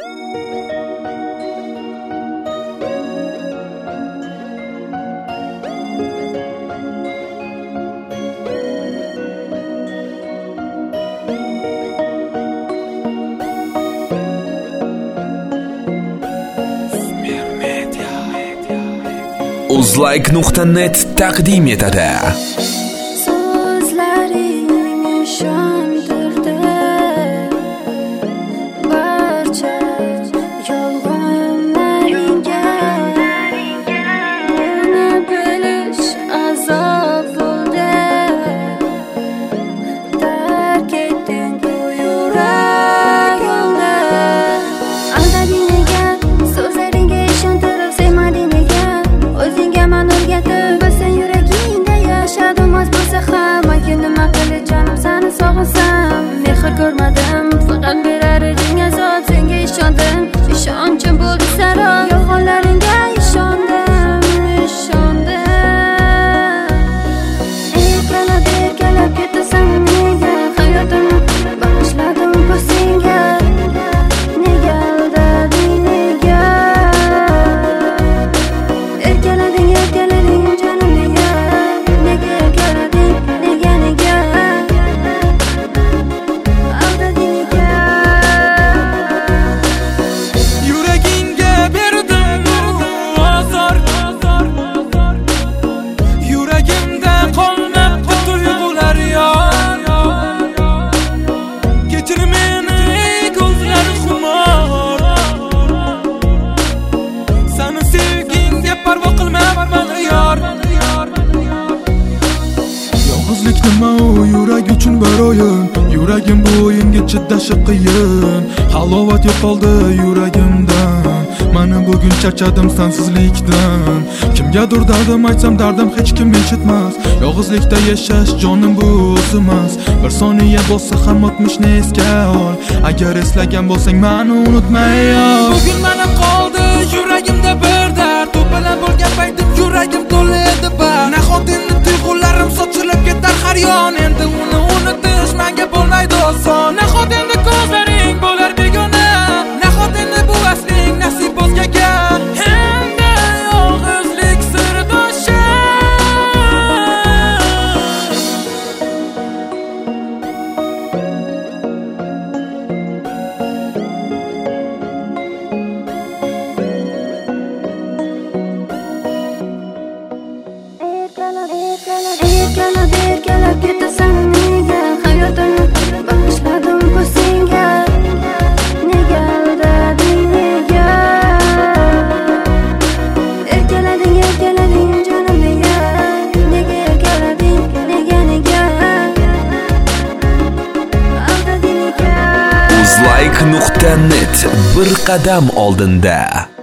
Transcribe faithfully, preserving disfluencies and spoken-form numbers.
uzlike nuqta net taqdim etadi. Görmedim fakat birer edin azap senga ishondim ishonchim bo'ldi sarob yolg'onlaringga ishondim ishondim erkalab erkalab ketasan nega hayotimni bag'ishladim bu senga nega aldading nega erkalading erkalading jonim nega nega erkalading nega nega Nima u yurak uchun baroyin yuragim bu o'yinga chidashi qiyin halovat yo'qoldi yuragimdan mana bugun charchadim sensizlikdan kimgadir dardim aytsam dardim hech kim eshitmas yolg'izlikda yashash jonim bu o'zimas bir soniya bo'lsa ham o'tmishni esga ol agar eslagan bo'lsang meni unutmay ol bugun mana qoldi yuragimda bir dard u bilan bo'lgan paytim yuragim to'la edi bar nahot endi tuyg'ularim sochilib ketar har yon endi uni unutish menga bo'lmaydi oson nahot endi ko'zlaring bo'lar begona nahot endi bu asling nasib o'zgaga endi yolg'izlik sirdoshi erkalab erkalab ketasan nega hayotimni bag'ishladim bu senga nega aldading nega erkalading erkalading jonim nega nega erkalading nega nega aldading nega uzlike nuqta net bir qadam oldinda.